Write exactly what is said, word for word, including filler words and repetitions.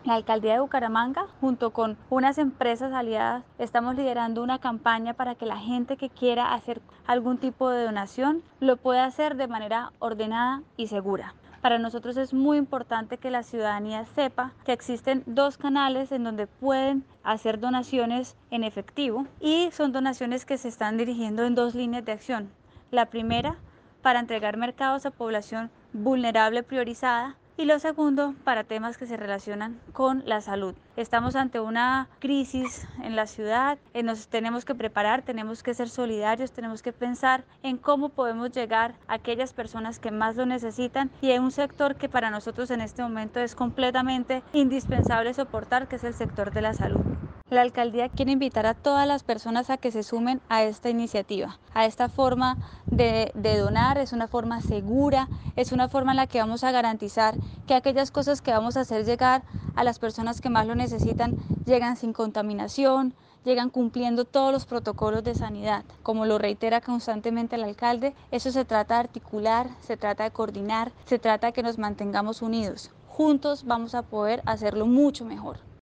La alcaldía de Bucaramanga, junto con unas empresas aliadas, estamos liderando una campaña para que la gente que quiera hacer algún tipo de donación lo pueda hacer de manera ordenada y segura. Para nosotros es muy importante que la ciudadanía sepa que existen dos canales en donde pueden hacer donaciones en efectivo y son donaciones que se están dirigiendo en dos líneas de acción. La primera, para entregar mercados a población vulnerable priorizada, y lo segundo, para temas que se relacionan con la salud. Estamos ante una crisis en la ciudad, eh, nos tenemos que preparar, tenemos que ser solidarios, tenemos que pensar en cómo podemos llegar a aquellas personas que más lo necesitan y en un sector que para nosotros en este momento es completamente indispensable soportar, que es el sector de la salud. La alcaldía quiere invitar a todas las personas a que se sumen a esta iniciativa, a esta forma de, de, donar. Es una forma segura, es una forma en la que vamos a garantizar que aquellas cosas que vamos a hacer llegar a las personas que más lo necesitan llegan sin contaminación, llegan cumpliendo todos los protocolos de sanidad. Como lo reitera constantemente el alcalde, eso se trata de articular, se trata de coordinar, se trata de que nos mantengamos unidos. Juntos vamos a poder hacerlo mucho mejor.